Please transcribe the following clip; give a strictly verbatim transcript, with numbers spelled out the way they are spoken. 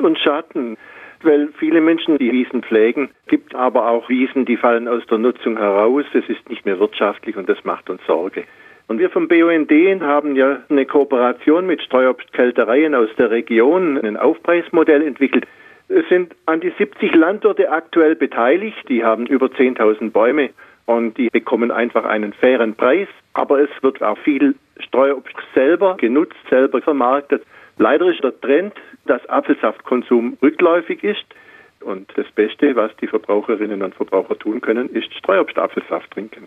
und Schatten, weil viele Menschen die Wiesen pflegen, gibt aber auch Wiesen, die fallen aus der Nutzung heraus, es ist nicht mehr wirtschaftlich und das macht uns Sorge. Und wir vom B U N D haben ja eine Kooperation mit Streuobstkältereien aus der Region, ein Aufpreismodell entwickelt. Es sind an die siebzig Landwirte aktuell beteiligt, die haben über zehntausend Bäume und die bekommen einfach einen fairen Preis. Aber es wird auch viel Streuobst selber genutzt, selber vermarktet. Leider ist der Trend, dass Apfelsaftkonsum rückläufig ist. Und das Beste, was die Verbraucherinnen und Verbraucher tun können, ist Streuobstapfelsaft trinken.